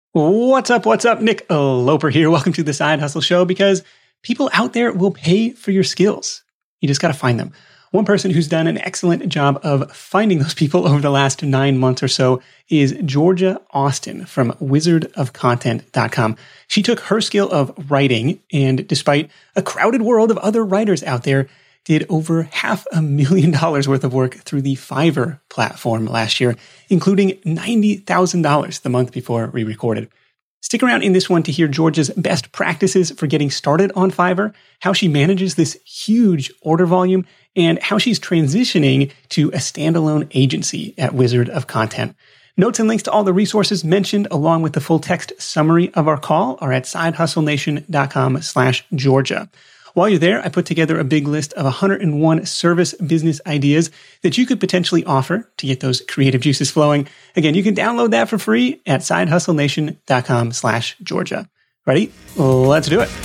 What's up? What's up? Nick Loper here. Welcome to the Side Hustle Show, because people out there will pay for your skills. You just got to find them. One person who's done an excellent job of finding those people over the last 9 months or so is Georgia Austin from wizardofcontent.com. She took her skill of writing and, despite a crowded world of other writers out there, did over $500,000 worth of work through the Fiverr platform last year, including $90,000 the month before we recorded. Stick around in this one to hear Georgia's best practices for getting started on Fiverr, how she manages this huge order volume, and how she's transitioning to a standalone agency at Wizard of Content. Notes and links to all the resources mentioned, along with the full text summary of our call, are at sidehustlenation.com/Georgia. While you're there, I put together a big list of 101 service business ideas that you could potentially offer to get those creative juices flowing. Again, you can download that for free at sidehustlenation.com/Georgia. Ready? Let's do it.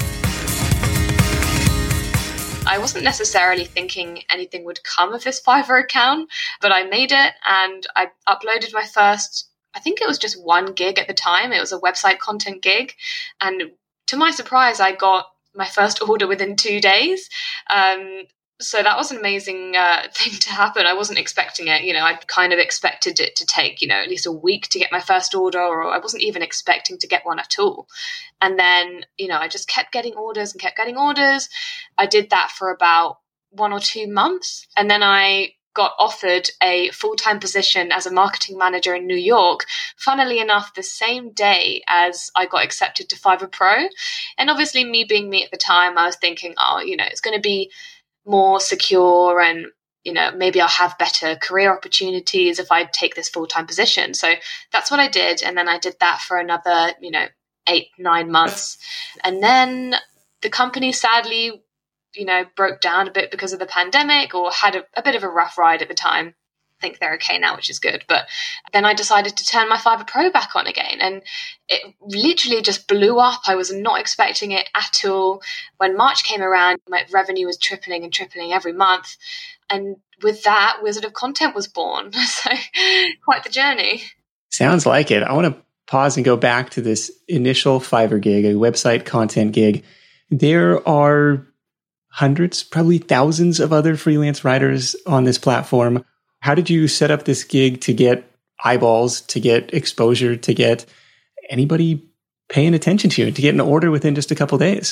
I wasn't necessarily thinking anything would come of this Fiverr account, but I made it and I uploaded my first, I think it was just one gig at the time. It was a website content gig. And to my surprise, I got my first order within 2 days. So that was an amazing thing to happen. I wasn't expecting it. I kind of expected it to take, at least a week to get my first order, or I wasn't even expecting to get one at all. And then, I just kept getting orders and kept getting orders. I did that for about 1 or 2 months. And then I got offered a full-time position as a marketing manager in New York, funnily enough, the same day as I got accepted to Fiverr Pro. And obviously, me being me at the time, I was thinking, it's going to be more secure and, maybe I'll have better career opportunities if I take this full-time position. So that's what I did. And then I did that for another, 8-9 months. And then the company sadly broke down a bit because of the pandemic, or had a bit of a rough ride at the time. I think they're okay now, which is good. But then I decided to turn my Fiverr Pro back on again, and it literally just blew up. I was not expecting it at all. When March came around, my revenue was tripling and tripling every month. And with that, Wizard of Content was born. So quite the journey. Sounds like it. I want to pause and go back to this initial Fiverr gig, a website content gig. There are hundreds, probably thousands of other freelance writers on this platform. How did you set up this gig to get eyeballs, to get exposure, to get anybody paying attention to you, to get an order within just a couple of days?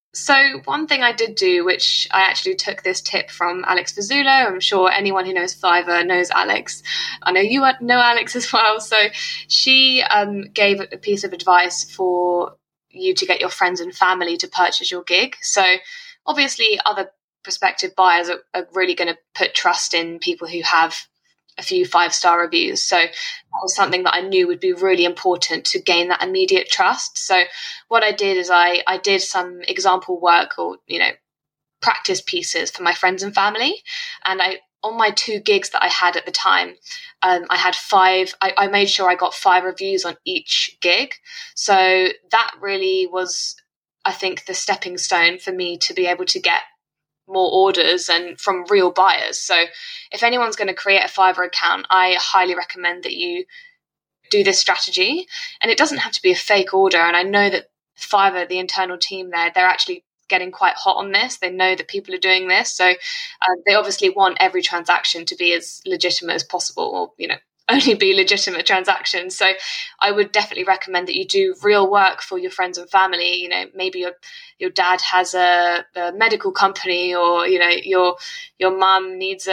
So one thing I did do, which I actually took this tip from Alex Fazzulo. I'm sure anyone who knows Fiverr knows Alex. I know you know Alex as well. So she gave a piece of advice for you to get your friends and family to purchase your gig. So obviously, other prospective buyers are really going to put trust in people who have a few 5-star reviews. So that was something that I knew would be really important to gain that immediate trust. So what I did is I did some example work, or, practice pieces for my friends and family. And on my 2 gigs that I had at the time, I had 5. I made sure I got 5 reviews on each gig. So that really was, I think, the stepping stone for me to be able to get more orders and from real buyers. So if anyone's going to create a Fiverr account, I highly recommend that you do this strategy. And it doesn't have to be a fake order. And I know that Fiverr, the internal team there, they're actually getting quite hot on this. They know that people are doing this. So they obviously want every transaction to be as legitimate as possible, or, only be legitimate transactions. So I would definitely recommend that you do real work for your friends and family. Maybe your dad has a medical company, or, your mum needs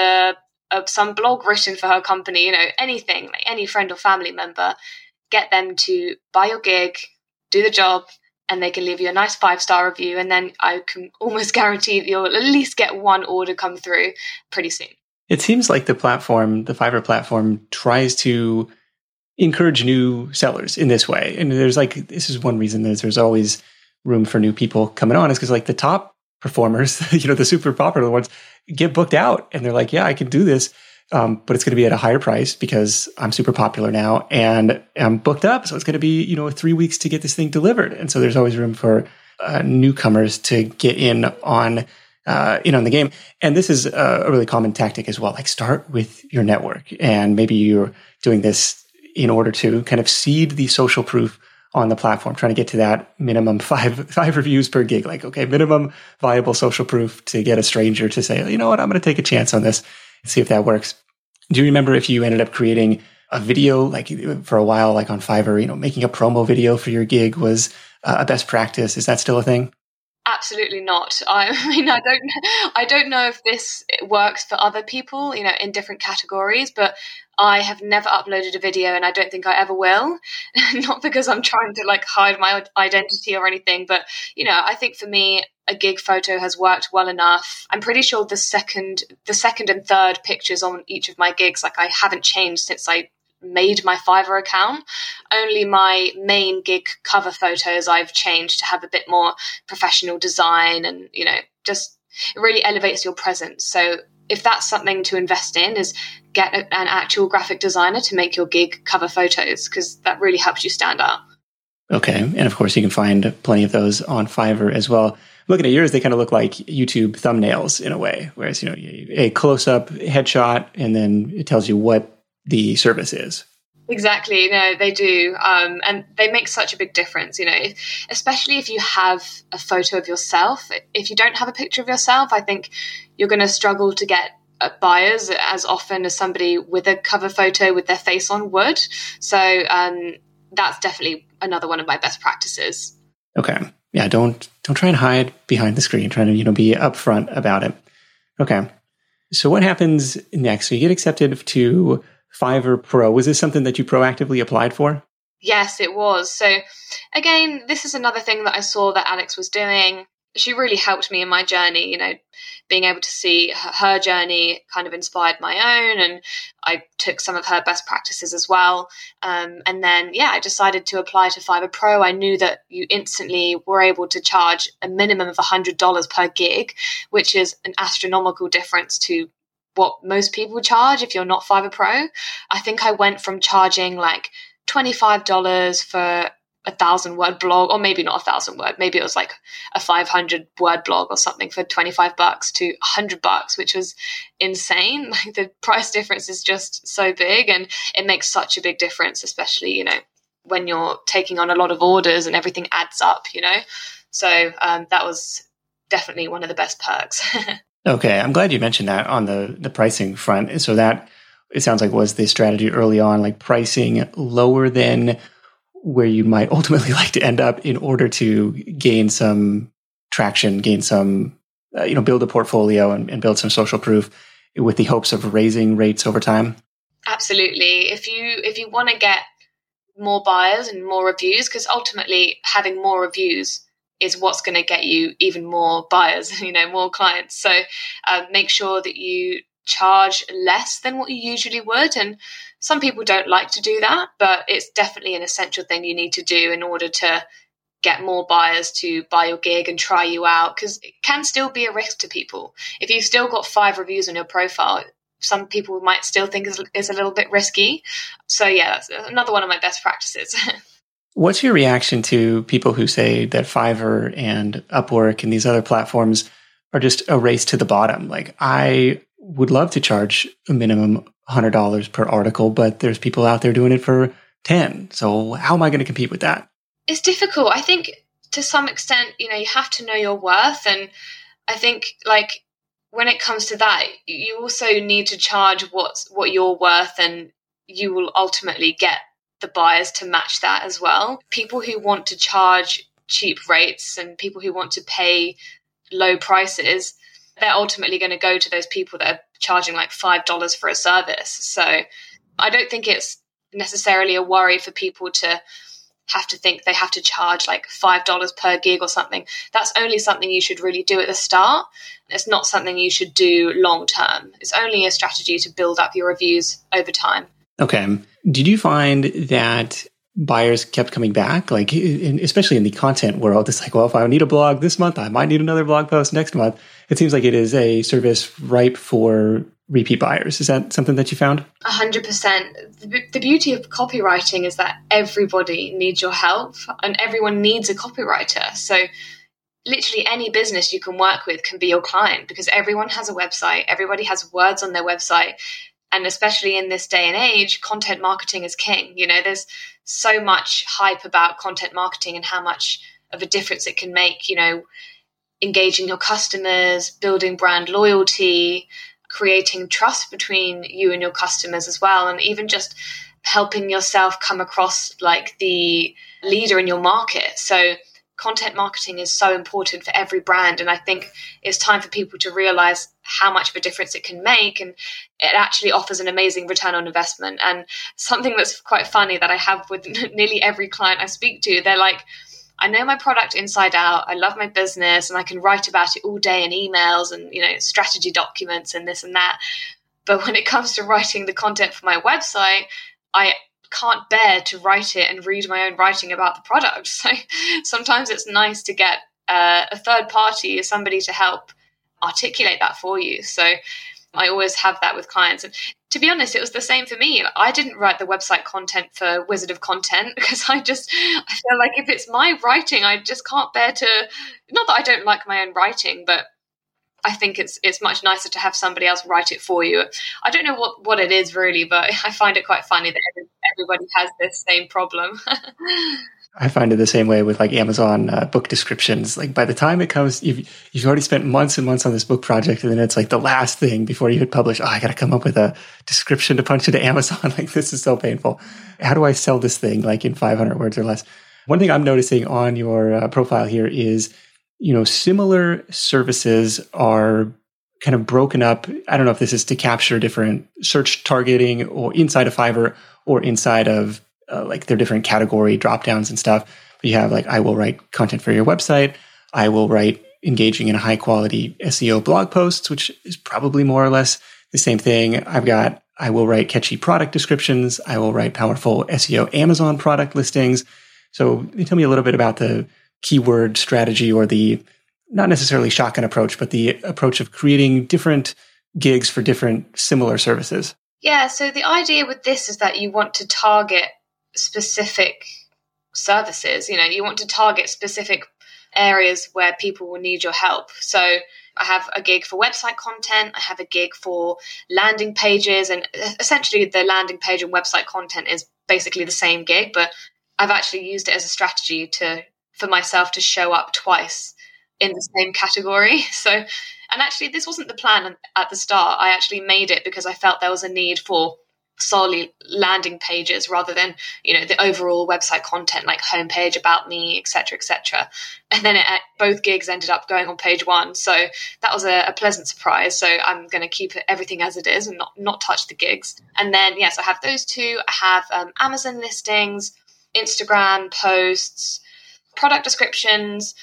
some blog written for her company, anything, like any friend or family member. Get them to buy your gig, do the job, and they can leave you a nice 5-star review. And then I can almost guarantee that you'll at least get one order come through pretty soon. It seems like the Fiverr platform, tries to encourage new sellers in this way. And this is one reason that there's always room for new people coming on, is because the top performers, the super popular ones, get booked out. And they're like, yeah, I can do this. But it's going to be at a higher price because I'm super popular now and I'm booked up. So it's going to be, 3 weeks to get this thing delivered. And so there's always room for newcomers to get in on the game. And this is a really common tactic as well. Start with your network, and maybe you're doing this in order to kind of seed the social proof on the platform, trying to get to that minimum five reviews per gig. Like, okay, minimum viable social proof to get a stranger to say, you know what, I'm going to take a chance on this and see if that works. Do you remember if you ended up creating a video, like for a while, like on Fiverr, making a promo video for your gig was a best practice? Is that still a thing? Absolutely not. I mean, I don't know if this works for other people, in different categories, but I have never uploaded a video and I don't think I ever will. Not because I'm trying to hide my identity or anything, but, I think for me, a gig photo has worked well enough. I'm pretty sure the second and third pictures on each of my gigs, I haven't changed since I made my Fiverr account. Only my main gig cover photos I've changed to have a bit more professional design and, just it really elevates your presence. So if that's something to invest in, is get an actual graphic designer to make your gig cover photos, because that really helps you stand out. Okay. And of course, you can find plenty of those on Fiverr as well. Looking at yours, they kind of look like YouTube thumbnails in a way, whereas, a close-up headshot, and then it tells you what the service is. Exactly. No, they do. And they make such a big difference, especially if you have a photo of yourself. If you don't have a picture of yourself, I think you're going to struggle to get buyers as often as somebody with a cover photo with their face on would. So that's definitely another one of my best practices. Okay. Yeah. Don't try and hide behind the screen. Try to, be upfront about it. Okay. So what happens next? So you get accepted to Fiverr Pro. Was this something that you proactively applied for? Yes, it was. So again, this is another thing that I saw that Alex was doing. She really helped me in my journey, being able to see her journey kind of inspired my own, and I took some of her best practices as well. And then, I decided to apply to Fiverr Pro. I knew that you instantly were able to charge a minimum of $100 per gig, which is an astronomical difference to what most people charge if you're not Fiverr Pro. I think I went from charging $25 for 1,000-word blog, or maybe not 1,000-word, maybe it was a 500-word blog or something for $25 to $100, which was insane. The price difference is just so big, and it makes such a big difference, especially, when you're taking on a lot of orders and everything adds up, So that was definitely one of the best perks. Okay, I'm glad you mentioned that on the pricing front. So that, it sounds like, was the strategy early on, pricing lower than where you might ultimately like to end up in order to gain some traction, gain some, build a portfolio and build some social proof with the hopes of raising rates over time. Absolutely. If you want to get more buyers and more reviews, because ultimately having more reviews is what's going to get you even more buyers, more clients. So make sure that you charge less than what you usually would. And some people don't like to do that, but it's definitely an essential thing you need to do in order to get more buyers to buy your gig and try you out, because it can still be a risk to people. If you've still got 5 reviews on your profile, some people might still think it's a little bit risky. So that's another one of my best practices. What's your reaction to people who say that Fiverr and Upwork and these other platforms are just a race to the bottom? I would love to charge a minimum $100 per article, but there's people out there doing it for $10. So how am I going to compete with that? It's difficult. I think to some extent, you have to know your worth. And I think when it comes to that, you also need to charge what you're worth, and you will ultimately get the buyers to match that as well. People who want to charge cheap rates and people who want to pay low prices, they're ultimately going to go to those people that are charging $5 for a service. So I don't think it's necessarily a worry for people to have to think they have to charge $5 per gig or something. That's only something you should really do at the start. It's not something you should do long term. It's only a strategy to build up your reviews over time. Okay. Did you find that buyers kept coming back, especially in the content world? It's if I need a blog this month, I might need another blog post next month. It seems like it is a service ripe for repeat buyers. Is that something that you found? 100%. The beauty of copywriting is that everybody needs your help and everyone needs a copywriter. So literally any business you can work with can be your client, because everyone has a website. Everybody has words on their website. And especially in this day and age, content marketing is king. There's so much hype about content marketing and how much of a difference it can make, engaging your customers, building brand loyalty, creating trust between you and your customers as well. And even just helping yourself come across like the leader in your market. So content marketing is so important for every brand. And I think it's time for people to realize how much of a difference it can make. And it actually offers an amazing return on investment. And something that's quite funny that I have with nearly every client I speak to, they're like, I know my product inside out. I love my business and I can write about it all day in emails and, strategy documents and this and that. But when it comes to writing the content for my website, I can't bear to write it and read my own writing about the product. So sometimes it's nice to get a third party or somebody to help articulate that for you. So I always have that with clients. And to be honest, it was the same for me. I didn't write the website content for Wizard of Content because I feel like if it's my writing, I just can't bear to, not that I don't like my own writing, but I think it's much nicer to have somebody else write it for you. I don't know what it is really, but I find it quite funny that everybody has this same problem. I find it the same way with like Amazon book descriptions. Like by the time it comes, you've already spent months and months on this book project, and then it's like the last thing before you hit publish. Oh, I got to come up with a description to punch into Amazon. Like this is so painful. How do I sell this thing like in 500 words or less? One thing I'm noticing on your profile here is, similar services are kind of broken up. I don't know if this is to capture different search targeting or inside of Fiverr or inside of like their different category drop downs and stuff. But you have like, I will write content for your website. I will write engaging in high quality SEO blog posts, which is probably more or less the same thing. I will write catchy product descriptions. I will write powerful SEO Amazon product listings. So tell me a little bit about the keyword strategy or the not necessarily shotgun approach, but the approach of creating different gigs for different similar services. Yeah. So the idea with this is that you want to target specific services. You want to target specific areas where people will need your help. So I have a gig for website content. I have a gig for landing pages, and essentially the landing page and website content is basically the same gig, but I've actually used it as a strategy for myself to show up twice in the same category. So, and actually this wasn't the plan at the start. I actually made it because I felt there was a need for solely landing pages rather than, the overall website content like homepage, about me, etc., etc. And then both gigs ended up going on page one. So that was a pleasant surprise. So I'm going to keep everything as it is and not touch the gigs. And then, yes, I have those two. I have Amazon listings, Instagram posts, product descriptions,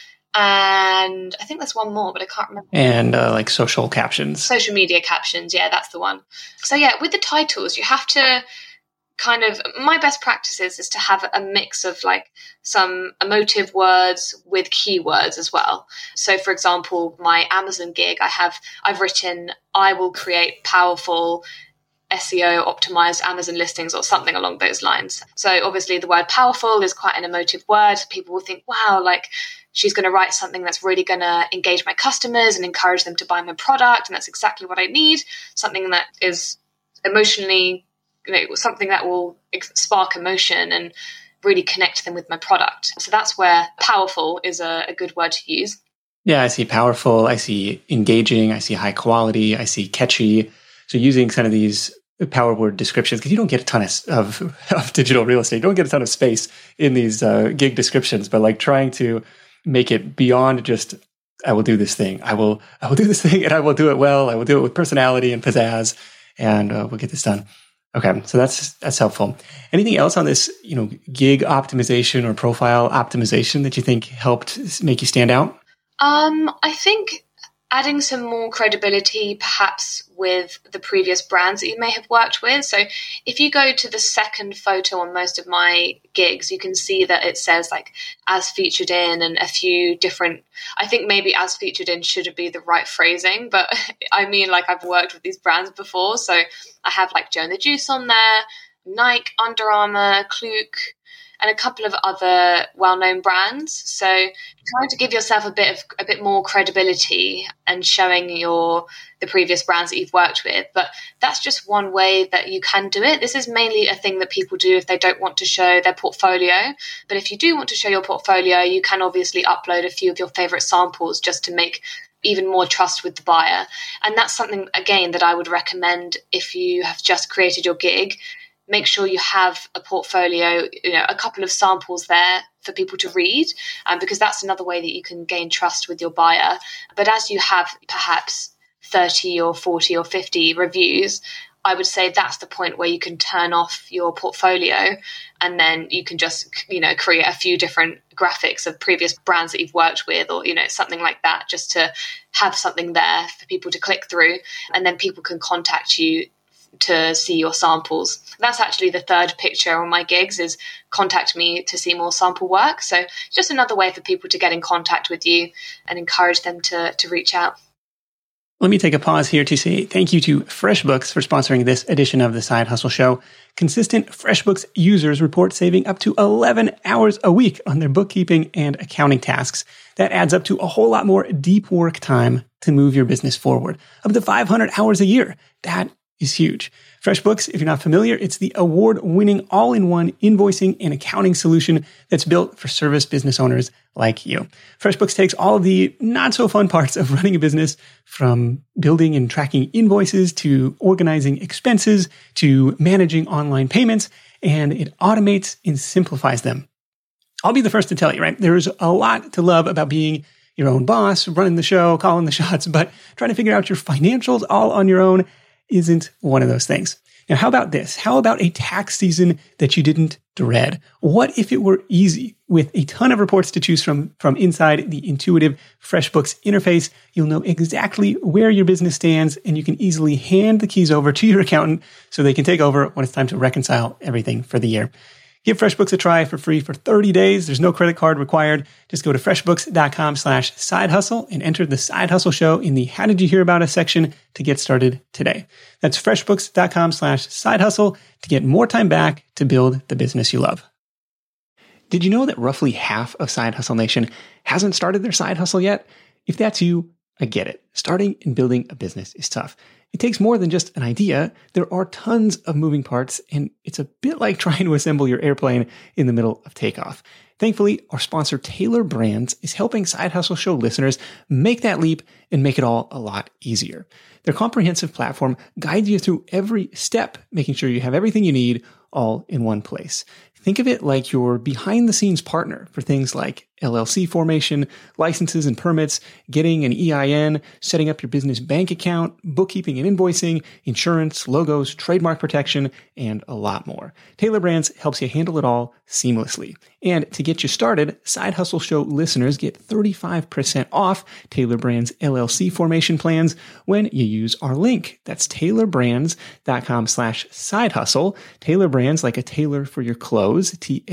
and I think there's one more, but I can't remember. And like social captions. Social media captions, yeah, that's the one. So yeah, with the titles, you have to kind of, my best practices is to have a mix of like some emotive words with keywords as well. So for example, my Amazon gig, I've written, I will create powerful SEO optimized Amazon listings or something along those lines. So obviously the word powerful is quite an emotive word. People will think, wow, like she's going to write something that's really going to engage my customers and encourage them to buy my product. And that's exactly what I need. Something that is emotionally, something that will spark emotion and really connect them with my product. So that's where powerful is a good word to use. Yeah, I see powerful. I see engaging. I see high quality. I see catchy. So using kind of these power word descriptions, because you don't get a ton of digital real estate. You don't get a ton of space in these gig descriptions, but like trying to make it beyond just, I will do this thing. I will do this thing and I will do it well. I will do it with personality and pizzazz, and we'll get this done. Okay, so that's helpful. Anything else on this, gig optimization or profile optimization that you think helped make you stand out? I think adding some more credibility perhaps with the previous brands that you may have worked with. So if you go to the second photo on most of my gigs, you can see that it says like as featured in and a few different, I think maybe as featured in shouldn't be the right phrasing, but I mean, like I've worked with these brands before. So I have like Joe and the Juice on there, Nike, Under Armour, Klook, and a couple of other well-known brands. So trying to give yourself a bit more credibility and showing the previous brands that you've worked with. But that's just one way that you can do it. This is mainly a thing that people do if they don't want to show their portfolio. But if you do want to show your portfolio, you can obviously upload a few of your favorite samples just to make even more trust with the buyer. And that's something, again, that I would recommend if you have just created your gig. Make sure you have a portfolio, a couple of samples there for people to read, because that's another way that you can gain trust with your buyer. But as you have perhaps 30 or 40 or 50 reviews, I would say that's the point where you can turn off your portfolio, and then you can just, create a few different graphics of previous brands that you've worked with, or, something like that, just to have something there for people to click through, and then people can contact you to see your samples. That's actually the third picture on my gigs, is contact me to see more sample work. So just another way for people to get in contact with you and encourage them to reach out. Let me take a pause here to say thank you to FreshBooks for sponsoring this edition of the Side Hustle Show. Consistent FreshBooks users report saving up to 11 hours a week on their bookkeeping and accounting tasks. That adds up to a whole lot more deep work time to move your business forward. Up to 500 hours a year. That is huge. FreshBooks, if you're not familiar, it's the award-winning all-in-one invoicing and accounting solution that's built for service business owners like you. FreshBooks takes all of the not-so-fun parts of running a business, from building and tracking invoices to organizing expenses to managing online payments, and it automates and simplifies them. I'll be the first to tell you, right? There's a lot to love about being your own boss, running the show, calling the shots, but trying to figure out your financials all on your own isn't one of those things. Now, how about this? How about a tax season that you didn't dread? What if it were easy? With a ton of reports to choose from inside the intuitive FreshBooks interface, you'll know exactly where your business stands, and you can easily hand the keys over to your accountant so they can take over when it's time to reconcile everything for the year. Give FreshBooks a try for free for 30 days. There's no credit card required. Just go to freshbooks.com/sidehustle and enter the Side Hustle Show in the How Did You Hear About Us section to get started today. That's freshbooks.com/sidehustle to get more time back to build the business you love. Did you know that roughly half of Side Hustle Nation hasn't started their side hustle yet? If that's you, I get it. Starting and building a business is tough. It takes more than just an idea. There are tons of moving parts, and it's a bit like trying to assemble your airplane in the middle of takeoff. Thankfully, our sponsor, Tailor Brands, is helping Side Hustle Show listeners make that leap and make it all a lot easier. Their comprehensive platform guides you through every step, making sure you have everything you need all in one place. Think of it like your behind-the-scenes partner for things like LLC formation, licenses and permits, getting an EIN, setting up your business bank account, bookkeeping and invoicing, insurance, logos, trademark protection, and a lot more. Tailor Brands helps you handle it all seamlessly. And to get you started, Side Hustle Show listeners get 35% off Tailor Brands LLC formation plans when you use our link. That's tailorbrands.com/sidehustle. Tailor Brands, like a tailor for your clothes,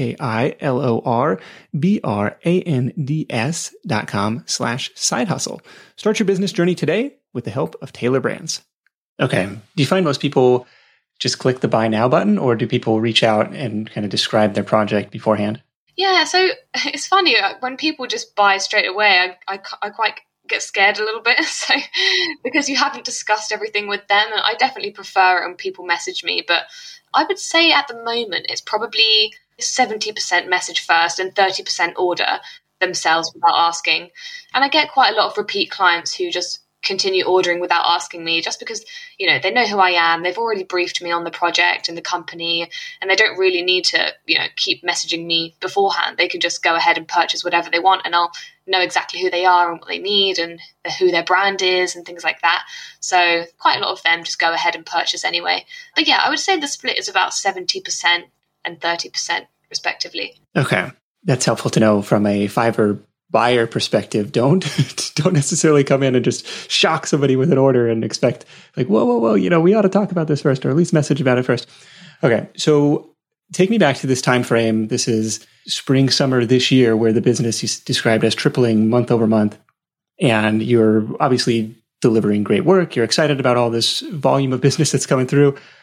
TAILORBRANDS.com/sidehustle. Start your business journey today with the help of Tailor Brands. Okay. Do you find most people just click the buy now button, or do people reach out and kind of describe their project beforehand? Yeah, so it's funny when people just buy straight away. I quite get scared a little bit, so because you haven't discussed everything with them, and I definitely prefer it when people message me. But I would say at the moment it's probably 70% message first and 30% order themselves without asking. And I get quite a lot of repeat clients who just continue ordering without asking me, just because, they know who I am. They've already briefed me on the project and the company, and they don't really need to, keep messaging me beforehand. They can just go ahead and purchase whatever they want, and I'll know exactly who they are and what they need and who their brand is and things like that. So quite a lot of them just go ahead and purchase anyway. But yeah, I would say the split is about 70% and 30% respectively. Okay. That's helpful to know from a Fiverr buyer perspective. Don't necessarily come in and just shock somebody with an order and expect like, whoa, we ought to talk about this first, or at least message about it first. Okay. So take me back to this time frame. This is spring, summer this year, where the business is described as tripling month over month. And you're obviously delivering great work. You're excited about all this volume of business that's coming through.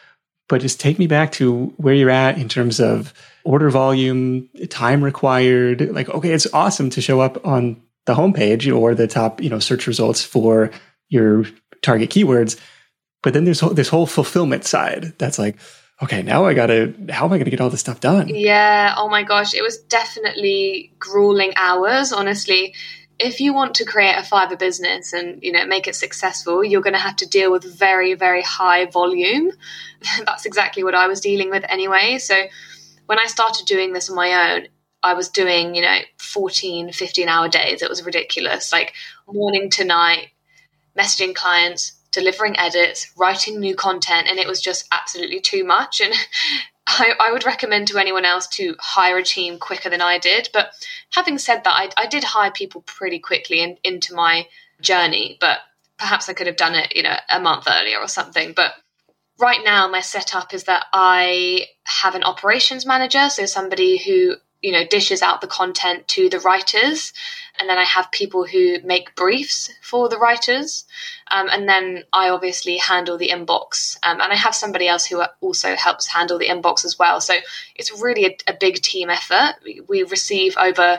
but just take me back to where you're at in terms of order volume, time required. Like, okay, it's awesome to show up on the homepage or the top, search results for your target keywords. But then there's this whole fulfillment side that's like, okay, now how am I going to get all this stuff done? Yeah. Oh my gosh. It was definitely grueling hours, honestly. If you want to create a Fiverr business and, make it successful, you're going to have to deal with very, very high volume. That's exactly what I was dealing with anyway. So when I started doing this on my own, I was doing, 14, 15-hour days. It was ridiculous, like morning to night, messaging clients, delivering edits, writing new content. And it was just absolutely too much. And I would recommend to anyone else to hire a team quicker than I did. But having said that, I did hire people pretty quickly into my journey, but perhaps I could have done it, a month earlier or something. But right now, my setup is that I have an operations manager, so somebody who, dishes out the content to the writers. And then I have people who make briefs for the writers. And then I obviously handle the inbox. And I have somebody else who also helps handle the inbox as well. So it's really a big team effort. We receive over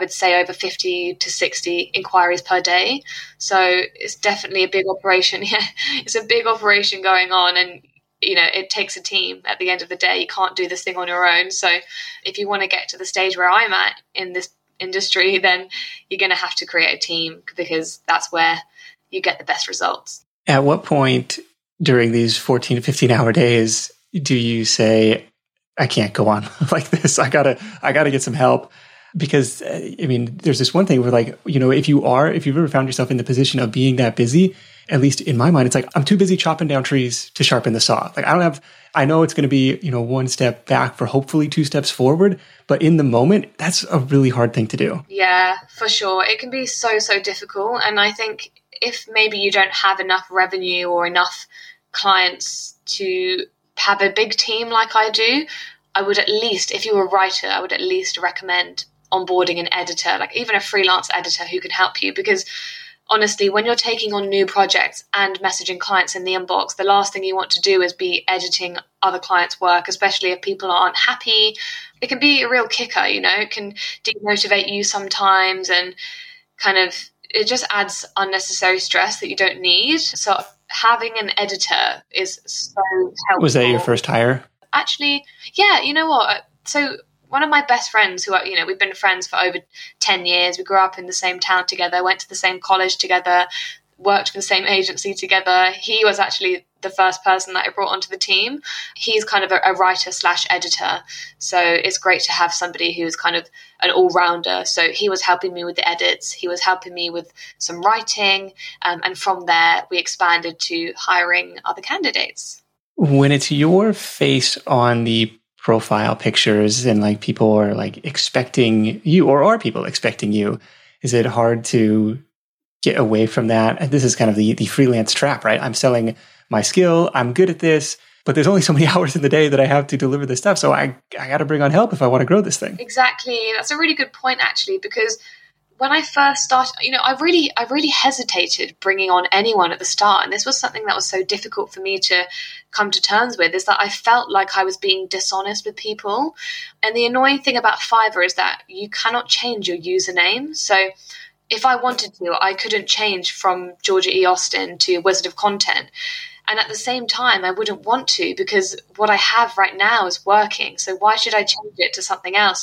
50 to 60 inquiries per day. So it's definitely a big operation. Yeah, it's a big operation going on. And it takes a team at the end of the day. You can't do this thing on your own. So if you want to get to the stage where I'm at in this industry, then you're going to have to create a team, because that's where you get the best results. At what point during these 14 to 15-hour days do you say, I can't go on like this? I gotta get some help? Because there's this one thing where, like, if you've ever found yourself in the position of being that busy, at least in my mind, it's like, I'm too busy chopping down trees to sharpen the saw. Like, I know it's going to be, one step back for hopefully 2 steps forward, but in the moment, that's a really hard thing to do. Yeah, for sure. It can be so, so difficult. And I think if maybe you don't have enough revenue or enough clients to have a big team like I do, I would at least, if you're a writer, I would at least recommend onboarding an editor, like even a freelance editor who can help you. Because honestly, when you're taking on new projects and messaging clients in the inbox, the last thing you want to do is be editing other clients' work, especially if people aren't happy. It can be a real kicker, it can demotivate you sometimes, and kind of, it just adds unnecessary stress that you don't need. So having an editor is so helpful. Was that your first hire? Actually, yeah, you know what? So one of my best friends who, we've been friends for over 10 years. We grew up in the same town together, went to the same college together, worked for the same agency together. He was actually the first person that I brought onto the team. He's kind of a writer / editor. So it's great to have somebody who's kind of an all-rounder. So he was helping me with the edits. He was helping me with some writing. And from there, we expanded to hiring other candidates. When it's your face on the profile pictures and like people are like expecting you, or are people expecting you, is it hard to get away from that? And this is kind of the freelance trap, right? I'm selling my skill. I'm good at this, but there's only so many hours in the day that I have to deliver this stuff. So I got to bring on help if I want to grow this thing. Exactly. That's a really good point, actually, because when I first started, I really hesitated bringing on anyone at the start. And this was something that was so difficult for me to come to terms with, is that I felt like I was being dishonest with people. And the annoying thing about Fiverr is that you cannot change your username. So if I wanted to, I couldn't change from Georgia E. Austin to Wizard of Content. And at the same time, I wouldn't want to, because what I have right now is working. So why should I change it to something else,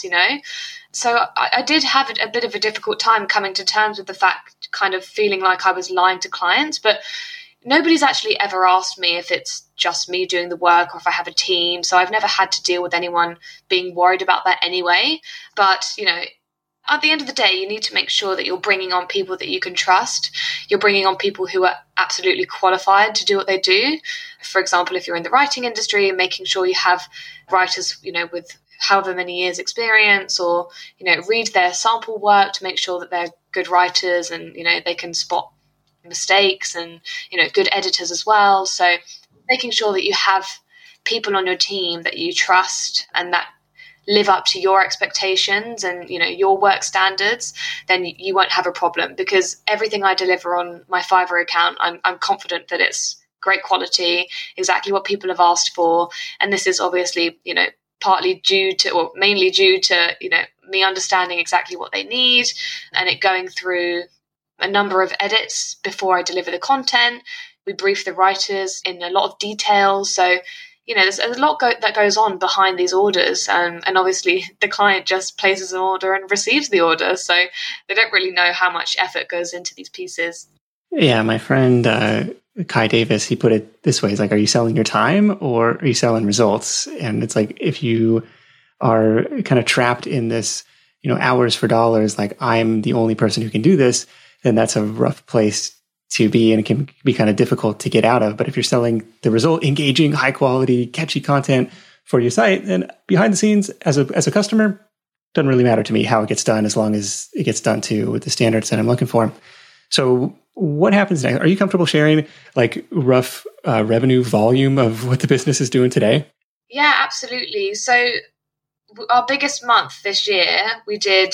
So I did have a bit of a difficult time coming to terms with the fact, kind of feeling like I was lying to clients. But nobody's actually ever asked me if it's just me doing the work or if I have a team. So I've never had to deal with anyone being worried about that anyway. But, at the end of the day, you need to make sure that you're bringing on people that you can trust. You're bringing on people who are absolutely qualified to do what they do. For example, if you're in the writing industry, making sure you have writers, with however many years experience, or, read their sample work to make sure that they're good writers and, they can spot mistakes, and, good editors as well. So making sure that you have people on your team that you trust and that live up to your expectations and, your work standards, then you won't have a problem, because everything I deliver on my Fiverr account, I'm confident that it's great quality, exactly what people have asked for. And this is obviously, partly due to, or mainly due to, me understanding exactly what they need and it going through a number of edits before I deliver the content. We brief the writers in a lot of detail. So, there's a lot that goes on behind these orders. And obviously the client just places an order and receives the order. So they don't really know how much effort goes into these pieces. Yeah, my friend Kai Davis, he put it this way. He's like, are you selling your time or are you selling results? And it's like, if you are kind of trapped in this, hours for dollars, like I'm the only person who can do this, then that's a rough place to be and it can be kind of difficult to get out of. But if you're selling the result, engaging, high quality, catchy content for your site, then behind the scenes as a customer, doesn't really matter to me how it gets done as long as it gets done to the standards that I'm looking for. So what happens next? Are you comfortable sharing like rough revenue volume of what the business is doing today? Yeah, absolutely. So our biggest month this year, we did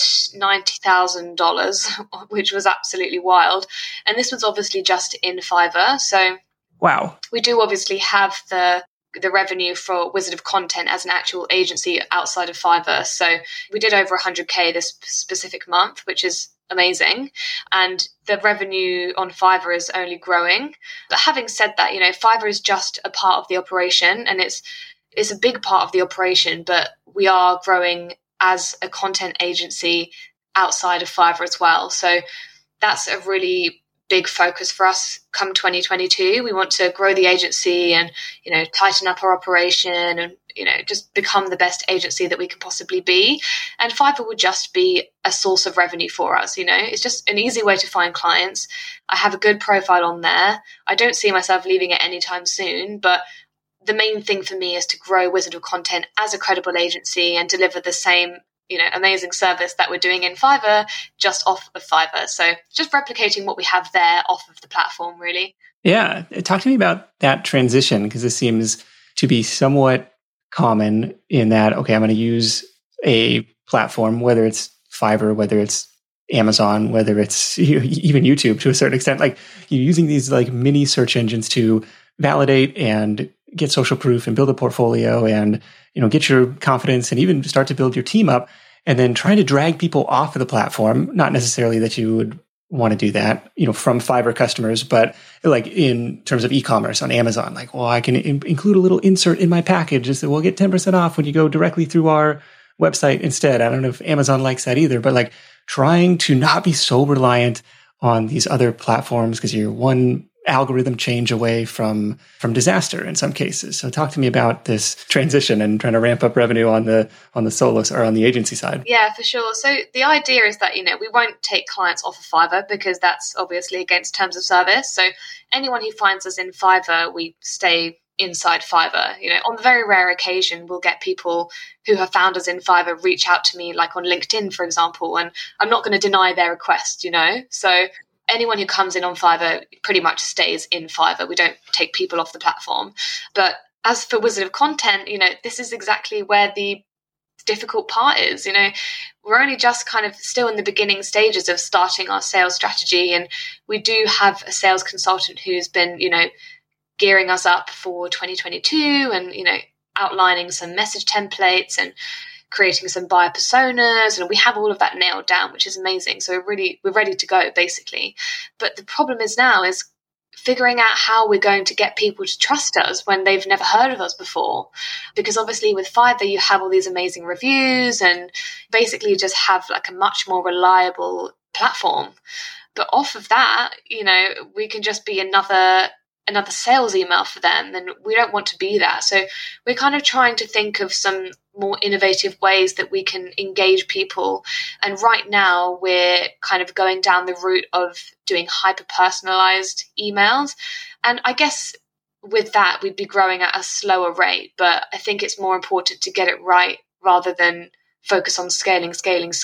$90,000, which was absolutely wild. And this was obviously just in Fiverr. So wow, we do obviously have the revenue for Wizard of Content as an actual agency outside of Fiverr. So we did over 100K this specific month, which is amazing. And the revenue on Fiverr is only growing. But having said that, Fiverr is just a part of the operation and it's a big part of the operation, but we are growing as a content agency outside of Fiverr as well. So that's a really big focus for us come 2022. We want to grow the agency and, tighten up our operation and, just become the best agency that we can possibly be. And Fiverr would just be a source of revenue for us. It's just an easy way to find clients. I have a good profile on there. I don't see myself leaving it anytime soon, but the main thing for me is to grow Wizard of Content as a credible agency and deliver the same, amazing service that we're doing in Fiverr, just off of Fiverr. So just replicating what we have there off of the platform, really. Yeah. Talk to me about that transition, because this seems to be somewhat common in that, okay, I'm going to use a platform, whether it's Fiverr, whether it's Amazon, whether it's even YouTube to a certain extent, like you're using these like mini search engines to validate and get social proof and build a portfolio and, get your confidence and even start to build your team up, and then trying to drag people off of the platform. Not necessarily that you would want to do that, from Fiverr customers, but like in terms of e-commerce on Amazon, like, well, I can include a little insert in my package just that we'll get 10% off when you go directly through our website instead. I don't know if Amazon likes that either, but like trying to not be so reliant on these other platforms because you're one algorithm change away from disaster in some cases. So talk to me about this transition and trying to ramp up revenue on the solos or on the agency side. Yeah, for sure. So the idea is that, we won't take clients off of Fiverr because that's obviously against terms of service. So anyone who finds us in Fiverr, we stay inside Fiverr. On the very rare occasion, we'll get people who have found us in Fiverr reach out to me, like on LinkedIn, for example, and I'm not going to deny their request, So anyone who comes in on Fiverr pretty much stays in Fiverr. We don't take people off the platform. But as for Wizard of Content, this is exactly where the difficult part is. We're only just kind of still in the beginning stages of starting our sales strategy. And we do have a sales consultant who's been, gearing us up for 2022 and, outlining some message templates and creating some buyer personas, and we have all of that nailed down, which is amazing. So we're ready to go, basically. But the problem is now is figuring out how we're going to get people to trust us when they've never heard of us before. Because obviously with Fiverr, you have all these amazing reviews and basically just have like a much more reliable platform. But off of that, we can just be another sales email for them, and we don't want to be that. So we're kind of trying to think of some more innovative ways that we can engage people. And right now we're kind of going down the route of doing hyper-personalized emails. And I guess with that, we'd be growing at a slower rate, but I think it's more important to get it right rather than focus on scaling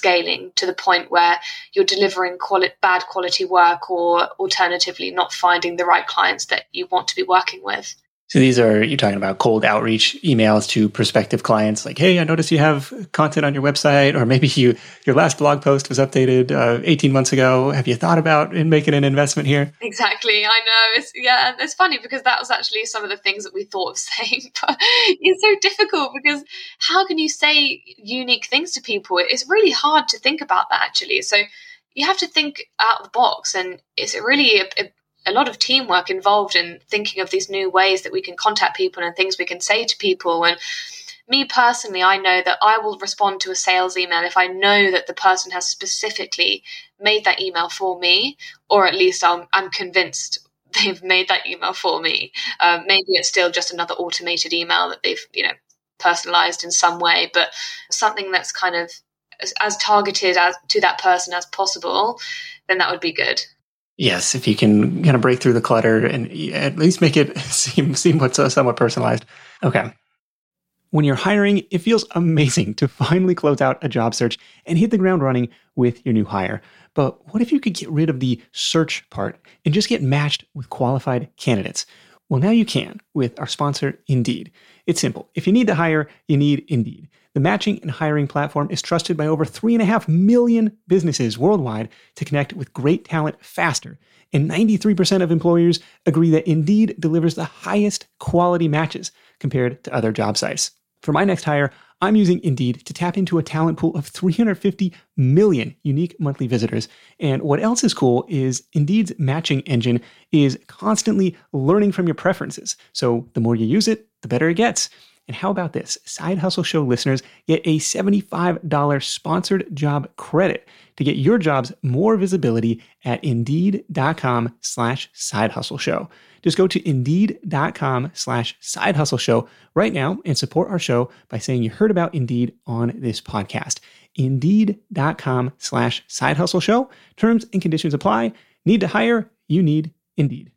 to the point where you're delivering bad quality work or alternatively not finding the right clients that you want to be working with. So you're talking about cold outreach emails to prospective clients like, hey, I noticed you have content on your website, or maybe your last blog post was updated 18 months ago. Have you thought about making an investment here? Exactly. I know. It's funny because that was actually some of the things that we thought of saying, but it's so difficult because how can you say unique things to people? It's really hard to think about that actually. So you have to think out of the box, and it's really a lot of teamwork involved in thinking of these new ways that we can contact people and things we can say to people. And me personally, I know that I will respond to a sales email if I know that the person has specifically made that email for me, or at least I'm convinced they've made that email for me. Maybe it's still just another automated email that they've, personalized in some way, but something that's kind of as targeted as to that person as possible, then that would be good. Yes, if you can kind of break through the clutter and at least make it seem somewhat personalized. Okay. When you're hiring, it feels amazing to finally close out a job search and hit the ground running with your new hire. But what if you could get rid of the search part and just get matched with qualified candidates? Well, now you can with our sponsor, Indeed. It's simple. If you need to hire, you need Indeed. The matching and hiring platform is trusted by over 3.5 million businesses worldwide to connect with great talent faster. And 93% of employers agree that Indeed delivers the highest quality matches compared to other job sites. For my next hire, I'm using Indeed to tap into a talent pool of 350 million unique monthly visitors. And what else is cool is Indeed's matching engine is constantly learning from your preferences. So the more you use it, the better it gets. And how about this? Side Hustle Show listeners get a $75 sponsored job credit to get your jobs more visibility at Indeed.com/sidehustleshow. Just go to Indeed.com/sidehustleshow right now and support our show by saying you heard about Indeed on this podcast. Indeed.com/sidehustleshow. Terms and conditions apply. Need to hire? You need Indeed.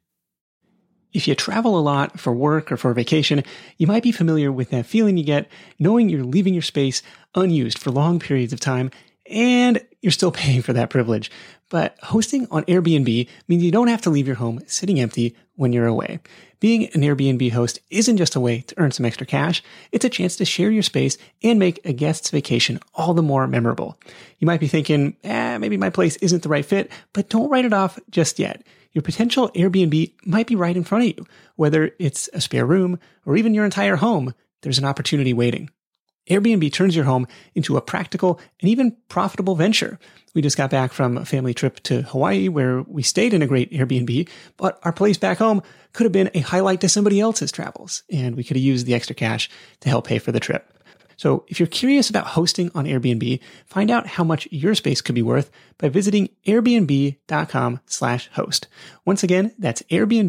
If you travel a lot for work or for vacation, you might be familiar with that feeling you get knowing you're leaving your space unused for long periods of time and you're still paying for that privilege. But hosting on Airbnb means you don't have to leave your home sitting empty when you're away. Being an Airbnb host isn't just a way to earn some extra cash, it's a chance to share your space and make a guest's vacation all the more memorable. You might be thinking, maybe my place isn't the right fit, but don't write it off just yet. Your potential Airbnb might be right in front of you. Whether it's a spare room or even your entire home, there's an opportunity waiting. Airbnb turns your home into a practical and even profitable venture. We just got back from a family trip to Hawaii where we stayed in a great Airbnb, but our place back home could have been a highlight to somebody else's travels, and we could have used the extra cash to help pay for the trip. So if you're curious about hosting on Airbnb, find out how much your space could be worth by visiting airbnb.com/host. Once again, that's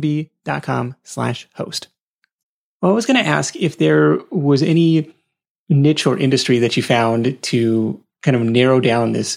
airbnb.com/host. Well, I was going to ask if there was any niche or industry that you found to kind of narrow down this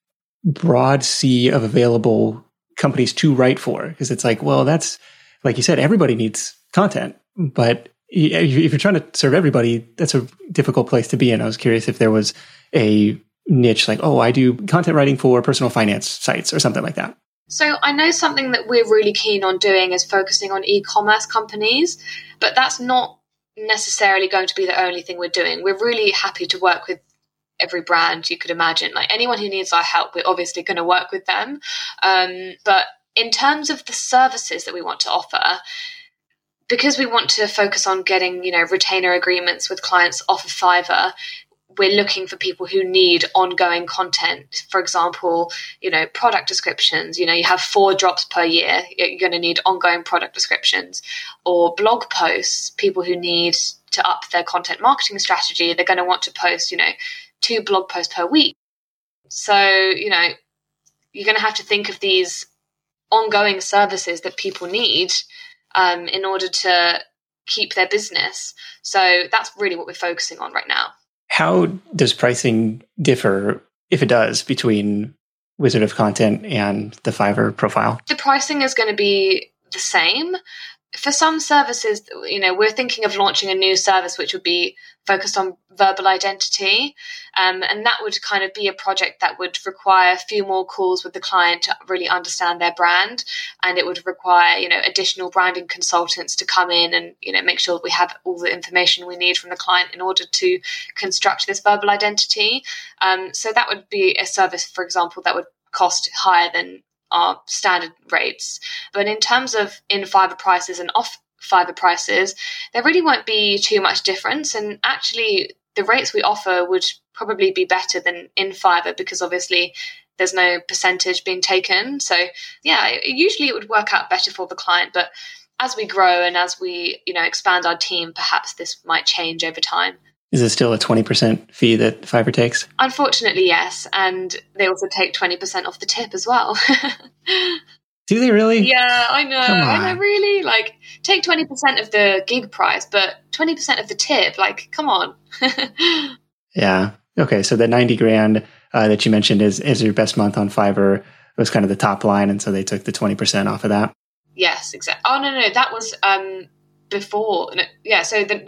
broad sea of available companies to write for. Because it's like, well, that's, like you said, everybody needs content, but if you're trying to serve everybody, that's a difficult place to be in. I was curious if there was a niche like, I do content writing for personal finance sites or something like that. So I know something that we're really keen on doing is focusing on e-commerce companies, but that's not necessarily going to be the only thing we're doing. We're really happy to work with every brand you could imagine. Like anyone who needs our help, we're obviously going to work with them. But in terms of the services that we want to offer, because we want to focus on getting, retainer agreements with clients off of Fiverr, we're looking for people who need ongoing content. For example, product descriptions. You have 4 drops per year. You're going to need ongoing product descriptions. Or blog posts, people who need to up their content marketing strategy. They're going to want to post, 2 blog posts per week. So, you're going to have to think of these ongoing services that people need in order to keep their business. So that's really what we're focusing on right now. How does pricing differ, if it does, between Wizard of Content and the Fiverr profile? The pricing is going to be the same, for some services, we're thinking of launching a new service which would be focused on verbal identity. And that would kind of be a project that would require a few more calls with the client to really understand their brand. And it would require, additional branding consultants to come in and, make sure that we have all the information we need from the client in order to construct this verbal identity. So that would be a service, for example, that would cost higher than our standard rates. But in terms of in Fiverr prices and off Fiverr prices, there really won't be too much difference. And actually, the rates we offer would probably be better than in Fiverr because obviously there's no percentage being taken. So yeah, usually it would work out better for the client. But as we grow and as we, expand our team, perhaps this might change over time. Is it still a 20% fee that Fiverr takes? Unfortunately, yes. And they also take 20% off the tip as well. Do they really? Yeah, I know, really. Like, take 20% of the gig price, but 20% of the tip, like, come on. Yeah. Okay. So the 90 grand that you mentioned is your best month on Fiverr. It was kind of the top line. And so they took the 20% off of that. Yes, exactly. Oh, no, that was before. Yeah, so the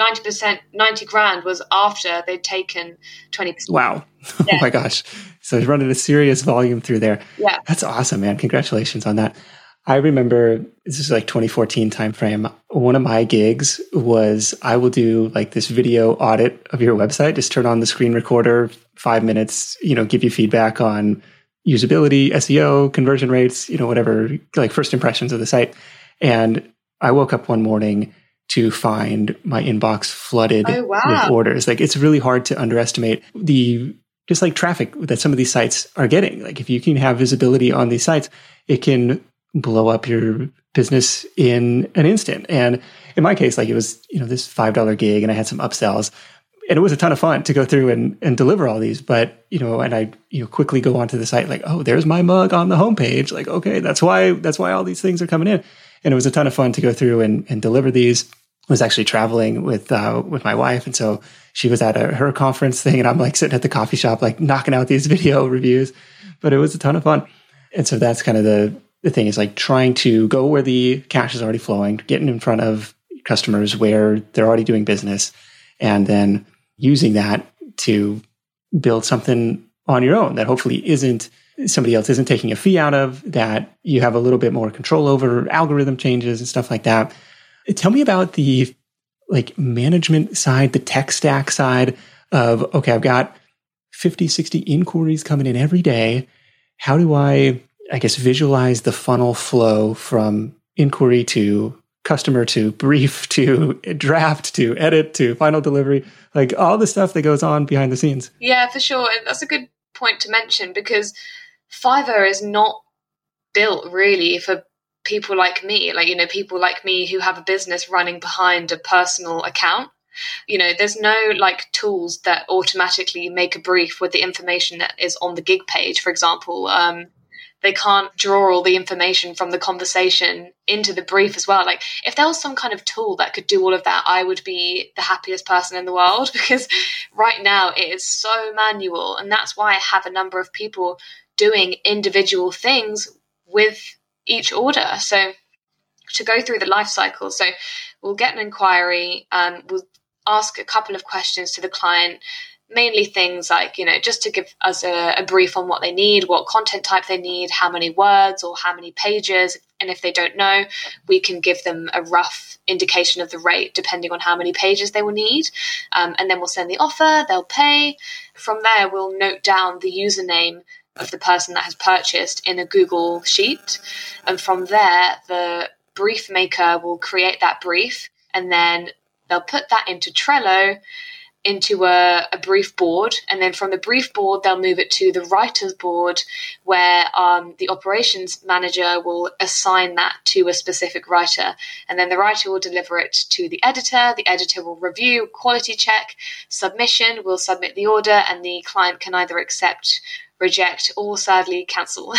90 grand was after they'd taken 20%. Wow. Yeah. Oh my gosh. So he's running a serious volume through there. Yeah. That's awesome, man. Congratulations on that. I remember this is like 2014 timeframe. One of my gigs was I will do like this video audit of your website. Just turn on the screen recorder, 5 minutes, give you feedback on usability, SEO, conversion rates, whatever, like first impressions of the site. And I woke up one morning to find my inbox flooded with orders. Like it's really hard to underestimate the just like traffic that some of these sites are getting. Like if you can have visibility on these sites, it can blow up your business in an instant. And in my case, like it was, this $5 gig and I had some upsells and it was a ton of fun to go through and deliver all these. But, and I, quickly go onto the site like, oh, there's my mug on the homepage. Like, okay, that's why all these things are coming in. And it was a ton of fun to go through and deliver these. I was actually traveling with my wife. And so she was at her conference thing and I'm like sitting at the coffee shop, like knocking out these video reviews, but it was a ton of fun. And so that's kind of the thing is like trying to go where the cash is already flowing, getting in front of customers where they're already doing business, and then using that to build something on your own that hopefully somebody else isn't taking a fee out of, that you have a little bit more control over, algorithm changes and stuff like that. Tell me about the like management side, the tech stack side of, okay, I've got 50, 60 inquiries coming in every day. How do I guess, visualize the funnel flow from inquiry to customer to brief to draft to edit to final delivery, like all the stuff that goes on behind the scenes? Yeah, for sure. And that's a good point to mention because Fiverr is not built really for people like me, people like me who have a business running behind a personal account. There's no like tools that automatically make a brief with the information that is on the gig page, for example. They can't draw all the information from the conversation into the brief as well. Like if there was some kind of tool that could do all of that, I would be the happiest person in the world because right now it is so manual. And that's why I have a number of people doing individual things with each order. So to go through the life cycle. So we'll get an inquiry, we'll ask a couple of questions to the client, mainly things like, just to give us a brief on what they need, what content type they need, how many words or how many pages. And if they don't know, we can give them a rough indication of the rate depending on how many pages they will need. And then we'll send the offer, they'll pay. From there, we'll note down the username of the person that has purchased in a Google sheet. And from there, the brief maker will create that brief and then they'll put that into Trello, into a brief board, and then from the brief board they'll move it to the writer's board where the operations manager will assign that to a specific writer, and then the writer will deliver it to the editor will review, quality check, submission, will submit the order, and the client can either accept, reject, or sadly cancel.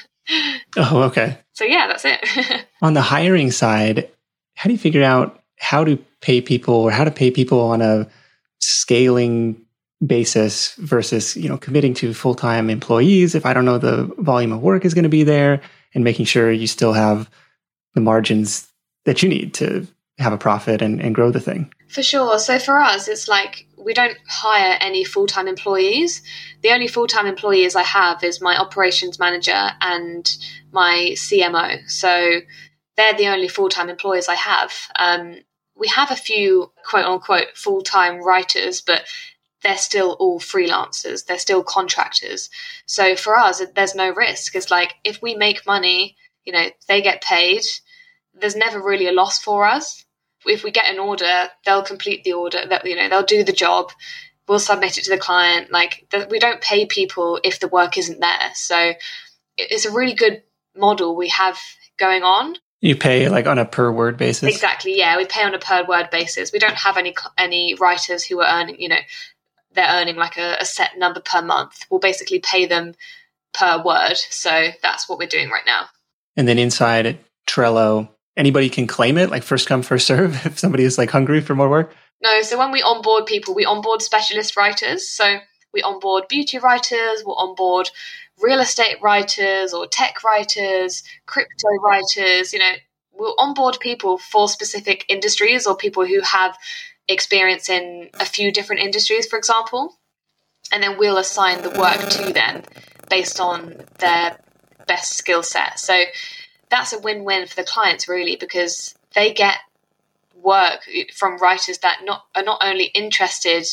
Oh, okay. So yeah, that's it. On the hiring side, how do you figure out how to pay people or how to pay people on a scaling basis versus, committing to full-time employees if I don't know the volume of work is going to be there, and making sure you still have the margins that you need to have a profit and grow the thing? For sure. So for us, it's like we don't hire any full-time employees. The only full-time employees I have is my operations manager and my CMO. So they're the only full-time employees I have. We have a few quote-unquote full-time writers, but they're still all freelancers. They're still contractors. So for us, there's no risk. It's like if we make money, they get paid. There's never really a loss for us. If we get an order, they'll complete the order. They'll do the job. We'll submit it to the client. We don't pay people if the work isn't there. So it's a really good model we have going on. You pay on a per word basis? Exactly. Yeah, we pay on a per word basis. We don't have any writers who are earning. They're earning a set number per month. We'll basically pay them per word. So that's what we're doing right now. And then inside Trello, anybody can claim it, first come, first serve, if somebody is hungry for more work? No, so when we onboard people, we onboard specialist writers. So we onboard beauty writers, we'll onboard real estate writers or tech writers, crypto writers. We'll onboard people for specific industries or people who have experience in a few different industries, for example. And then we'll assign the work to them based on their best skill set. So that's a win-win for the clients, really, because they get work from writers that are not only interested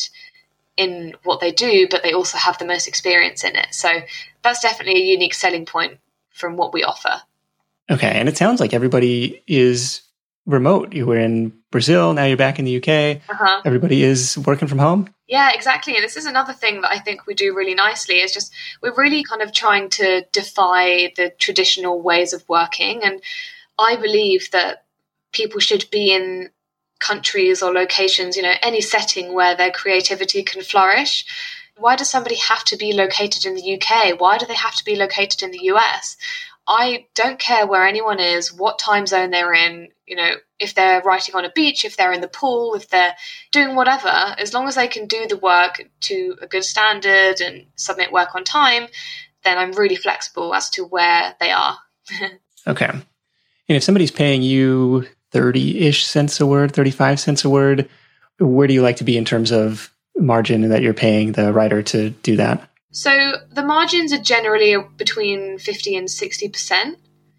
in what they do, but they also have the most experience in it. So that's definitely a unique selling point from what we offer. Okay. And it sounds like everybody is remote. You were in Brazil, now you're back in the UK. Uh-huh. Everybody is working from home? Yeah, exactly. And this is another thing that I think we do really nicely is just we're really kind of trying to defy the traditional ways of working. And I believe that people should be in countries or locations, any setting where their creativity can flourish. Why does somebody have to be located in the UK? Why do they have to be located in the US? I don't care where anyone is, what time zone they're in, if they're writing on a beach, if they're in the pool, if they're doing whatever, as long as they can do the work to a good standard and submit work on time, then I'm really flexible as to where they are. Okay. And if somebody's paying you 30-ish cents a word, 35 cents a word, where do you like to be in terms of margin that you're paying the writer to do that? So the margins are generally between 50 and 60%.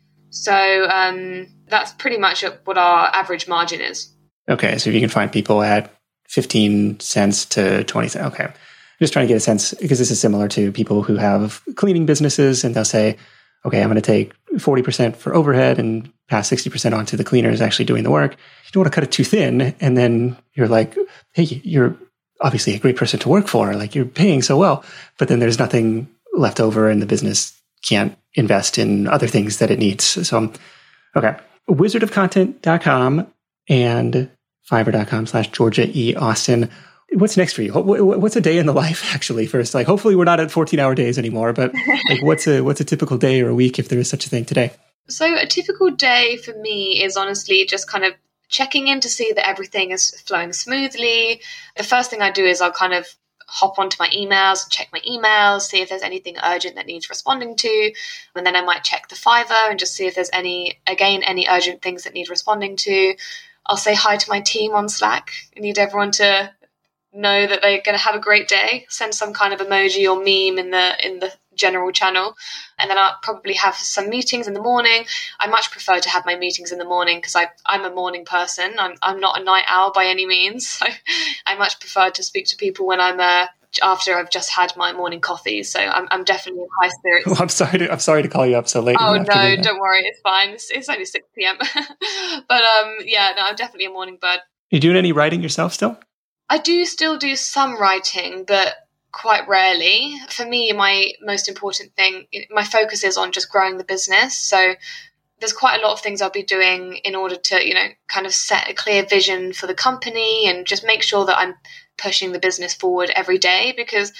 So that's pretty much what our average margin is. Okay. So if you can find people at 15 cents to 20 cents. Okay. I'm just trying to get a sense because this is similar to people who have cleaning businesses and they'll say, okay, I'm going to take 40% for overhead and pass 60% on to the cleaners actually doing the work. You don't want to cut it too thin. And then you're like, hey, you're obviously a great person to work for. You're paying so well, but then there's nothing left over and the business can't invest in other things that it needs. So, okay. Wizardofcontent.com and Fiverr.com/Georgia E. Austin. What's next for you? What's a day in the life actually first? Hopefully we're not at 14-hour days anymore, but what's a typical day or a week if there is such a thing today? So a typical day for me is honestly just kind of checking in to see that everything is flowing smoothly. The first thing I do is I'll kind of hop onto my emails, check my emails, see if there's anything urgent that needs responding to. And then I might check the Fiverr and just see if there's any urgent things that need responding to. I'll say hi to my team on Slack. I need everyone to know that they're going to have a great day. Send some kind of emoji or meme in the general channel. And then I'll probably have some meetings in the morning. I much prefer to have my meetings in the morning because I'm a morning person. I'm not a night owl by any means. So I much prefer to speak to people when I'm after I've just had my morning coffee. So I'm definitely in high spirits. Well, I'm sorry to call you up so late. Oh, no, don't worry. It's fine. It's only 6 p.m. But yeah, no, I'm definitely a morning bird. You doing any writing yourself still? I do still do some writing, but quite rarely. For me, my most important thing, my focus is on just growing the business. So there's quite a lot of things I'll be doing in order to, kind of set a clear vision for the company and just make sure that I'm pushing the business forward every day. Because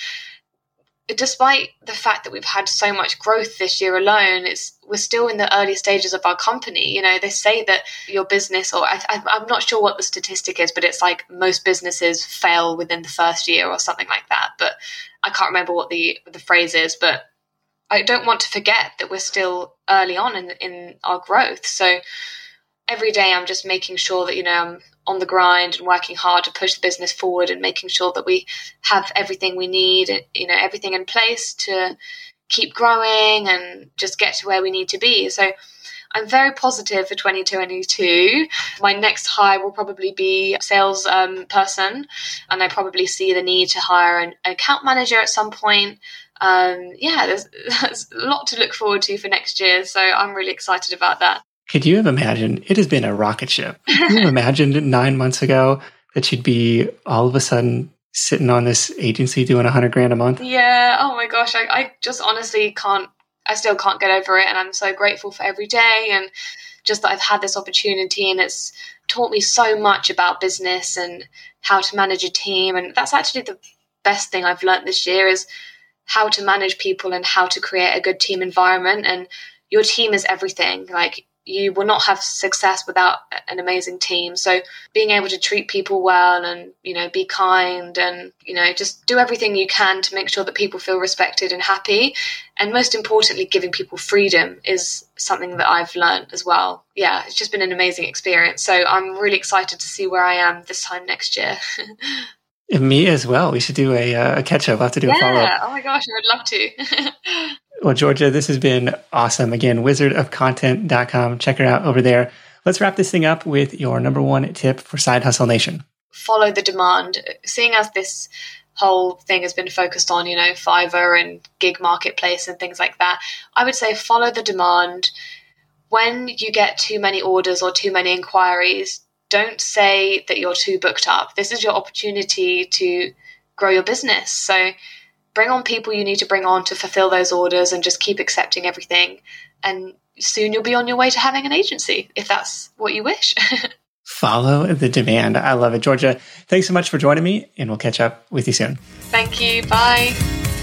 despite the fact that we've had so much growth this year alone, we're still in the early stages of our company. They say that your business, or I'm not sure what the statistic is, but it's like most businesses fail within the first year or something like that. But I can't remember what the phrase is, but I don't want to forget that we're still early on in our growth. So every day I'm just making sure that, I'm on the grind and working hard to push the business forward and making sure that we have everything we need, everything in place to keep growing and just get to where we need to be. So I'm very positive for 2022. My next hire will probably be a sales person, and I probably see the need to hire an account manager at some point. There's a lot to look forward to for next year, so I'm really excited about that. Could you have imagined? It has been a rocket ship. Could you have imagined 9 months ago that you'd be all of a sudden sitting on this agency doing $100,000 a month? Yeah. Oh my gosh. I just honestly can't. I still can't get over it, and I'm so grateful for every day, and just that I've had this opportunity, and it's taught me so much about business and how to manage a team. And that's actually the best thing I've learned this year, is how to manage people and how to create a good team environment. And your team is everything. Like, you will not have success without an amazing team. So being able to treat people well and, be kind and, just do everything you can to make sure that people feel respected and happy. And most importantly, giving people freedom is something that I've learned as well. Yeah, it's just been an amazing experience. So I'm really excited to see where I am this time next year. Me as well. We should do a catch-up. We'll have to do a follow-up. Yeah, oh my gosh, I would love to. Well, Georgia, this has been awesome. Again, wizardofcontent.com. Check her out over there. Let's wrap this thing up with your number one tip for Side Hustle Nation. Follow the demand. Seeing as this whole thing has been focused on, Fiverr and gig marketplace and things like that, I would say follow the demand. When you get too many orders or too many inquiries, don't say that you're too booked up. This is your opportunity to grow your business. So bring on people you need to bring on to fulfill those orders, and just keep accepting everything. And soon you'll be on your way to having an agency, if that's what you wish. Follow the demand. I love it. Georgia, thanks so much for joining me, and we'll catch up with you soon. Thank you. Bye.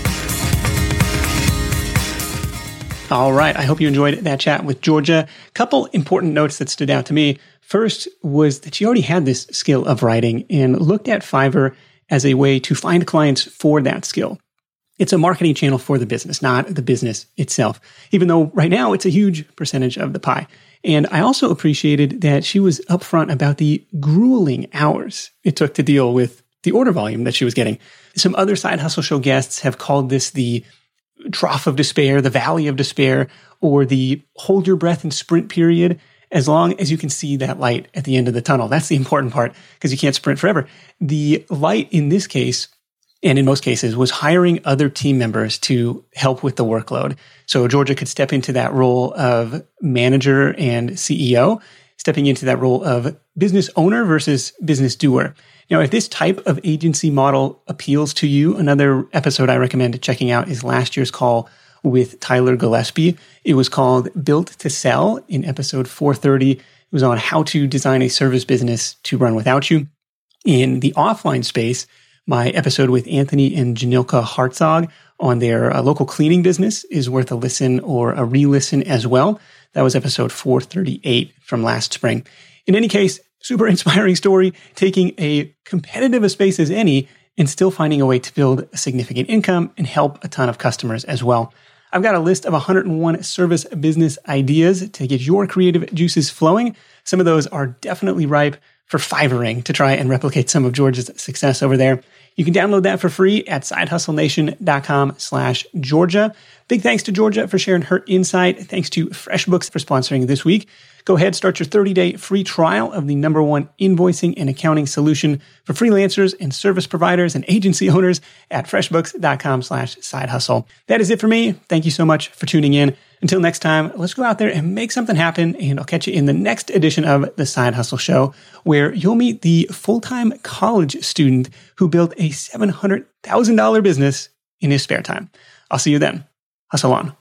All right. I hope you enjoyed that chat with Georgia. A couple important notes that stood out to me. First was that she already had this skill of writing and looked at Fiverr as a way to find clients for that skill. It's a marketing channel for the business, not the business itself, even though right now it's a huge percentage of the pie. And I also appreciated that she was upfront about the grueling hours it took to deal with the order volume that she was getting. Some other Side Hustle Show guests have called this the trough of despair, the valley of despair, or the hold your breath and sprint period, as long as you can see that light at the end of the tunnel. That's the important part, because you can't sprint forever. The light in this case, and in most cases, was hiring other team members to help with the workload. So Georgia could step into that role of manager and CEO, stepping into that role of business owner versus business doer. Now, if this type of agency model appeals to you, another episode I recommend checking out is last year's call with Tyler Gillespie. It was called Built to Sell in episode 430. It was on how to design a service business to run without you. In the offline space, my episode with Anthony and Janilka Hartzog on their local cleaning business is worth a listen or a re-listen as well. That was episode 438 from last spring. In any case, super inspiring story, taking a competitive a space as any and still finding a way to build a significant income and help a ton of customers as well. I've got a list of 101 service business ideas to get your creative juices flowing. Some of those are definitely ripe for Fiverring to try and replicate some of Georgia's success over there. You can download that for free at sidehustlenation.com/Georgia. Big thanks to Georgia for sharing her insight. Thanks to FreshBooks for sponsoring this week. Go ahead, start your 30-day free trial of the #1 invoicing and accounting solution for freelancers and service providers and agency owners at freshbooks.com/sidehustle. That is it for me. Thank you so much for tuning in. Until next time, let's go out there and make something happen, and I'll catch you in the next edition of The Side Hustle Show, where you'll meet the full-time college student who built a $700,000 business in his spare time. I'll see you then. Hustle on.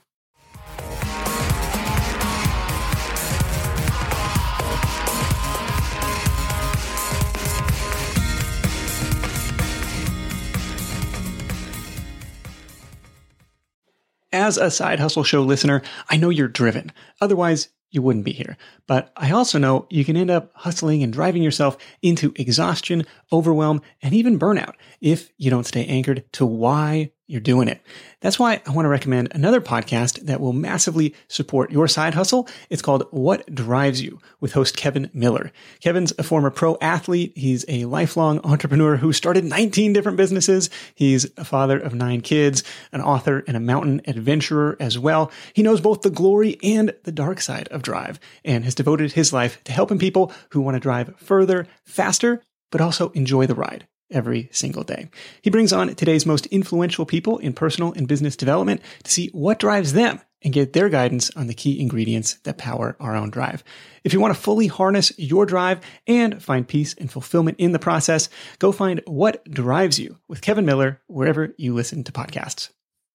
As a Side Hustle Show listener, I know you're driven. Otherwise, you wouldn't be here. But I also know you can end up hustling and driving yourself into exhaustion, overwhelm, and even burnout if you don't stay anchored to why you're doing it. That's why I want to recommend another podcast that will massively support your side hustle. It's called What Drives You with host Kevin Miller. Kevin's a former pro athlete. He's a lifelong entrepreneur who started 19 different businesses. He's a father of 9 kids, an author and a mountain adventurer as well. He knows both the glory and the dark side of drive and has devoted his life to helping people who want to drive further, faster, but also enjoy the ride every single day. He brings on today's most influential people in personal and business development to see what drives them and get their guidance on the key ingredients that power our own drive. If you want to fully harness your drive and find peace and fulfillment in the process, go find What Drives You with Kevin Miller wherever you listen to podcasts.